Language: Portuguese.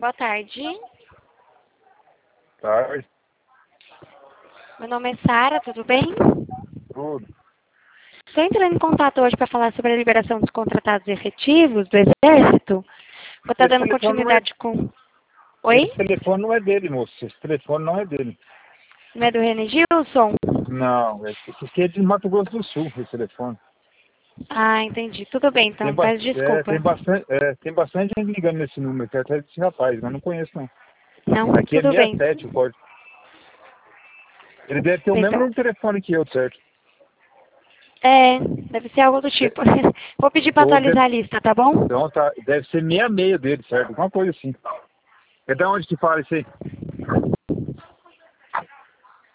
Boa tarde. Tarde. Meu nome é Sara, tudo bem? Tudo. Estou entrando em contato hoje para falar sobre a liberação dos contratados efetivos do Exército. Vou estar Esse dando telefone continuidade com... Oi? Esse telefone não é dele, moço. Esse telefone não é dele. Não é do René Gilson? Não, esse aqui é de Mato Grosso do Sul, esse telefone. Ah, entendi. Tudo bem, então. Tem, Peço desculpa. tem bastante gente ligando nesse número, que é até desse rapaz, mas não conheço não. Não? Aqui é Tudo bem. 67 o código. Ele deve ter o mesmo Então, número de telefone que eu, certo? deve ser algo do tipo. Vou pedir para Ou deve, atualizar a lista, tá bom? então, tá, deve ser 66 dele, certo? Alguma coisa assim. É da onde que fala isso aí?